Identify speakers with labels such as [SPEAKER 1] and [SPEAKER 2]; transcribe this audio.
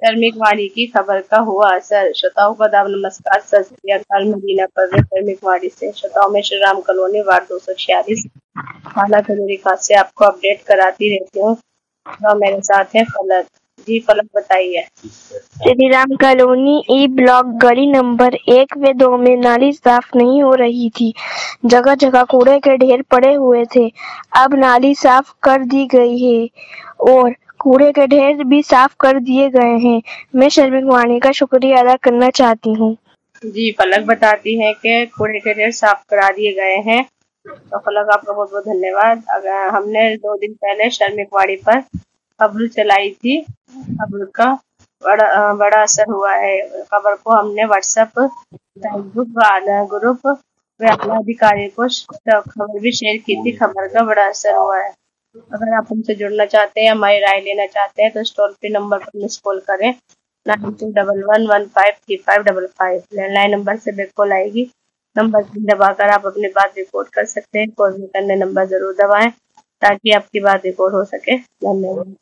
[SPEAKER 1] श्रमिक वाणी की खबर का हुआ असर। श्रोताओं को आदाब, नमस्कार, सत श्री अकाल। मदीना पर श्रमिक वाणी से श्रोताओं में श्री राम कॉलोनी वार्ड 246 थाना खजूरी खास से आपको अपडेट कराती रहती हूँ। तो मेरे साथ है फलक जी। फलक बताइए।
[SPEAKER 2] Shri Ram colony E block गली नंबर 1 व 2 में नाली साफ नहीं हो रही थी। जगह जगह कूड़े के ढेर पड़े हुए थे। अब नाली साफ कर दी गई है और कूड़े के ढेर भी साफ कर दिए गए हैं। मैं श्रमिक वाणी का शुक्रिया अदा करना चाहती हूँ।
[SPEAKER 1] जी, फलक बताती है कि कूड़े के ढेर साफ करा दिए गए हैं। तो फलक आपका बहुत बहुत धन्यवाद। अगर हमने 2 दिन पहले श्रमिक वाणी पर खबर चलाई थी, खबर का बड़ा असर हुआ है। खबर को हमने व्हाट्सएप, फेसबुक ग्रुप व आला अधिकारी को खबर भी शेयर की थी। खबर का बड़ा असर हुआ है। अगर आप हमसे जुड़ना चाहते हैं, हमारी राय लेना चाहते हैं, तो इस टोल फ्री नंबर पर मिस कॉल करें 9211153555। लैंडलाइन नंबर से बैक कॉल आएगी। नंबर 3 दबाकर आप अपनी बात रिकॉर्ड कर सकते हैं। कॉल करने नंबर जरूर दबाएं ताकि आपकी बात रिकॉर्ड हो सके। धन्यवाद।